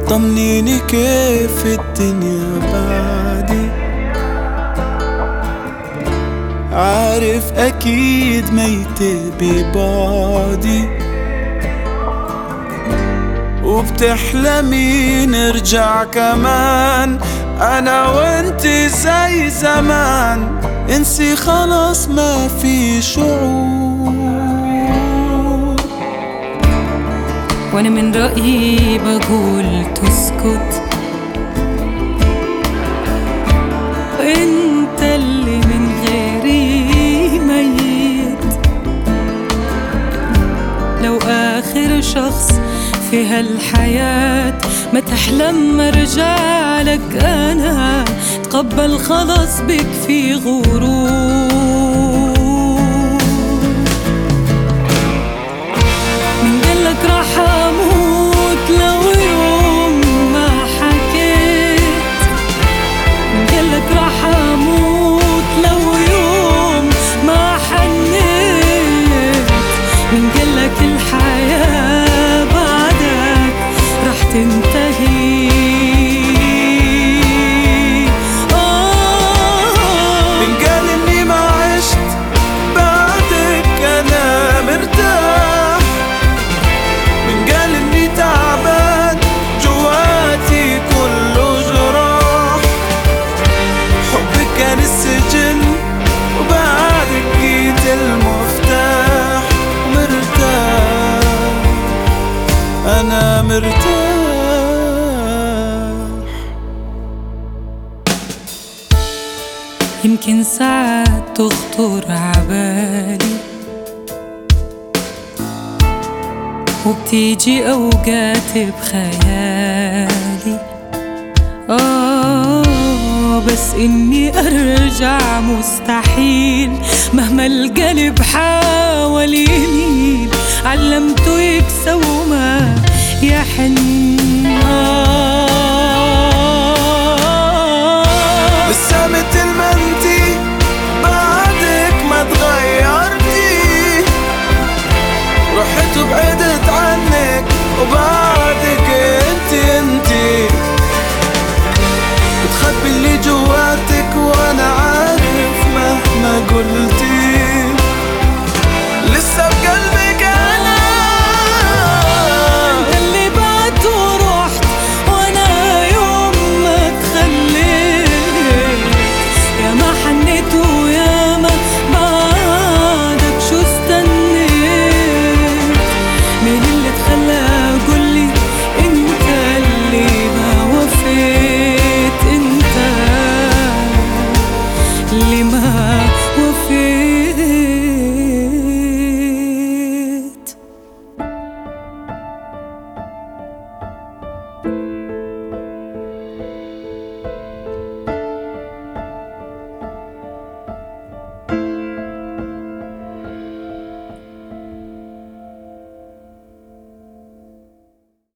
طمنيني كيف الدنيا بعدي، عارف أكيد ميتة ببعدي، وبتحلمي نرجع كمان أنا وانتي زي زمان. انسي خلاص ما في شعور، وانا من رأيي بقول تسكت، انت اللي من غيري ميت. لو آخر شخص في هالحياة ما تحلم ارجع لك انا، تقبل خلاص بك في غرور. من قالك راح اموت لو يوم ما حكيت، من قالك راح اموت لو يوم ما حنيت، من قالك الحياة بعدك راح تنتهي. السجن وبعدك جيت المفتاح، مرتاح أنا مرتاح. يمكن ساعات تخطر عبالي وبتيجي أوقات بخيالي، بس إني أرجع مستحيل مهما القلب حاول يميل. علمته يكسى وما يحن،